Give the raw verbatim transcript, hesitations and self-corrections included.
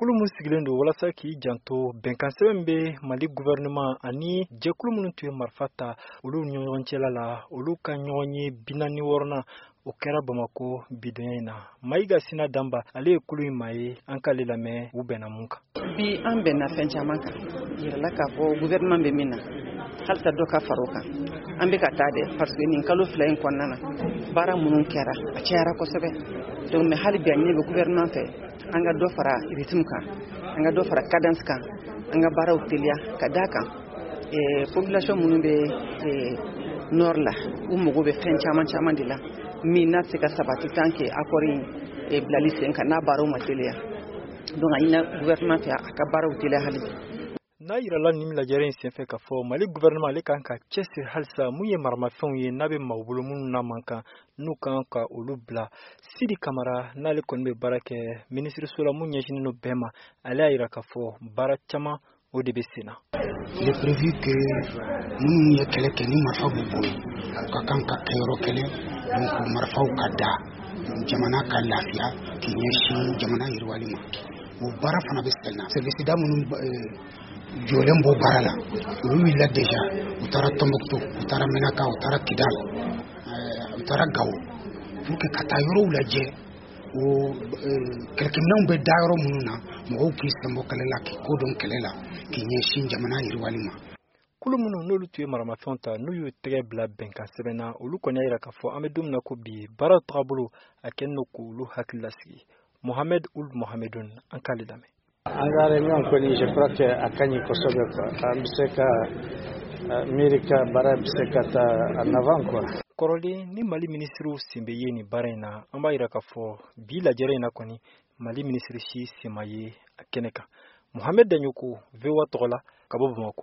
jɛkulu mun sigilen don walasa k'i janto bɛnkan sɛbɛn bɛ Mali gouvernement ani jɛkulu minnu tun ye marifa ta olu ni ɲɔgɔn cɛla la olu ka ɲɔgɔn ye bi naani wɔɔrɔnan o kɛra Bamako bidonya in na. Mayiga Sina Damba ale ye kulu in maa ye an k'ale lamɛn u bɛnna mun kan. Bi an bɛnna fɛn caman kan yirala k'a fɔ gouvernement bɛ min na halisa dɔ ka fara o kan an bɛ ka taa dɛ parce que nin kalo fila in kɔnɔna na baara minnu kɛra a cayara kosɛbɛ donc mais hali bi a ɲɛ bɛ gouvernement fɛ an ka dɔ fara rythme kan an ka dɔ fara cadence kan an ka baaraw teliya ka d'a kan population minnu bɛ nord la u mago bɛ fɛn caman caman de la min n'a se ka sabati tant que accord in bilali sen kan n'a baaraw ma teliya donc a ɲina gouvernement fɛ a ka baaraw teliya hali bi. N'a yirala nin lajɛrɛ in senfɛ ka fɔ Mali gouvernement ale kan ka cɛsiri halisa mun ye maramafɛnw ye n'a bɛ maaw bolo minnu na man kan n'u kan ka olu bila. Sidi Kamara n'ale kɔni bɛ baara kɛ ministre so la mun ɲɛsinnen don bɛɛ ma ale y'a yira ka fɔ baara caman o de bɛ sen na. Il est prévu que minnu ye kɛlɛ kɛ ni marifa b'u bolo ka kan ka kɛ yɔrɔ kelen donc marifaw ka da jamana ka lafiya k'i ɲɛsin jamana yiriwali ma o baara fana bɛ sen na. Service da minnu jɔlen b'o baara la olu wulila déjà u taara Tombouctou u taara Menaka u taara Kidal u taara Gao pour que ka taa yɔrɔw lajɛ o kɛlɛkɛminɛnw bɛ da yɔrɔ minnu na mɔgɔw k'i senbɔ kɛlɛ la k'i kodɔn kɛlɛ la k'i ɲɛsin jamana yiriwali ma. Kulu minnu n'olu tun ye maramafɛnw ta n'u y'u tɛgɛ bila bɛnkan sɛbɛn na olu kɔni y'a yira k'a fɔ an bɛ don min na ko bi baaraw tagabolo a kɛlen don k'olu hakili lasigi. Mohamed Ould Mohamedun an k'ale lamɛn. An ka réunion kɔni je crois que a ka ɲi kosɛbɛ quoi an bɛ se ka miiri ka baara bɛ se ka taa en avant quoi. Kɔrɔlen ni Mali ministre sen bɛ ye nin baara in na an b'a yira k'a fɔ bi lajɛrɛ in na kɔni Mali ministre si sen ma ye a kɛnɛ kan. Mohamed Danyoko V O A tɔgɔ la ka bɔ Bamako.